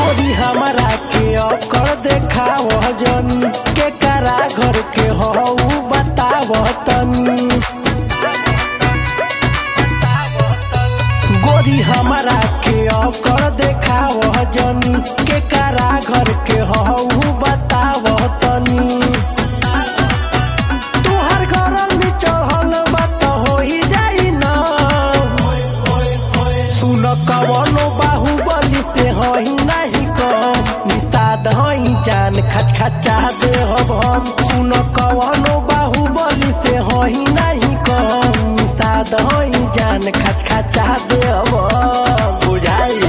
गोरी हमारा के अकड़ देखाव जनी के करा घर के हऊ बताव तनी। गोरी हमारा के अकड़ देखाव जनी के करा घर के हऊ बताव तनी। तुहर घर में चढ़ल बात हो ही जाई ना। सुन कवनो बाहुबली ते हई नहीं कम निषाद हई जान खच खचा दे हम। सुन कवनो बाहुबली से हई नहीं कम निषाद हई जान खच खचा दे बुझाई।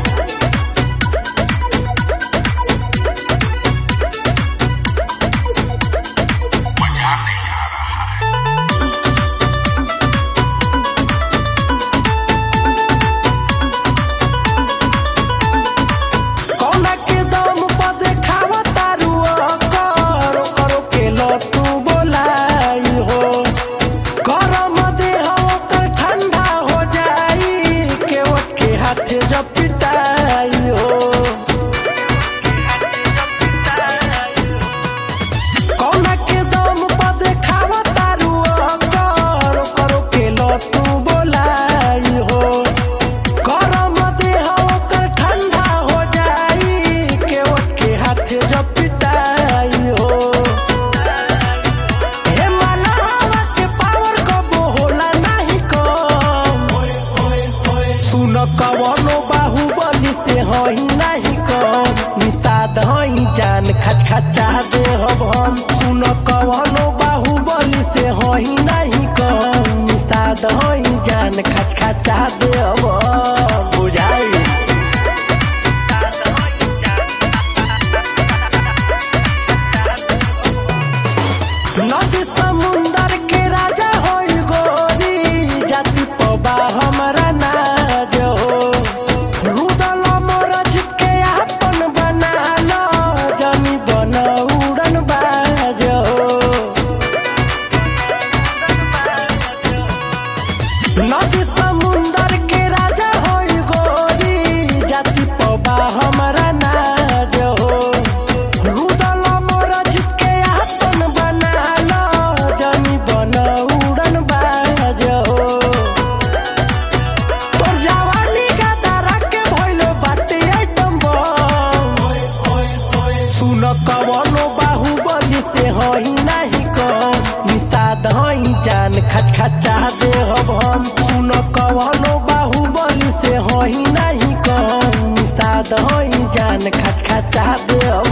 जब पिटाई हो कौना के दम पर देखाव तारू करो करो के लो तू बोलाई हो। गरम देह ओकर ठंडा हो जाई के हाथ जब पिटाई हो। हे मलावा के पावर कबो होला नहीं कम। सुन कवनो बाहुबली ते हई नहीं कम निषाद हई जान खच खचा दे हम। सुन कवनो बाहुबली से हई नहीं कम निषाद हई जान खच खचा दे बुझाई। नदी समुंदर के राजा होई गोरी जाति पबा हमरा नाज हो। रुदल मोरज के आपन बना लो जमी बन उड़न बाज हो। नदी समुंदर के राजा होई गोरी जाति पबा हमरा नाज हो। रुदल मोरज के आपन बना लो जमी बन उड़न बाज हो। तोर जवानी का दारा के भइल बाटे आइटम बम। सुन कवनो बाहुबली से हई नहीं कम निषाद हई जान खच खचा दे हम। सुन कवनो बाहुबली से हई नहीं कम निषाद हई जान खच खचा दे।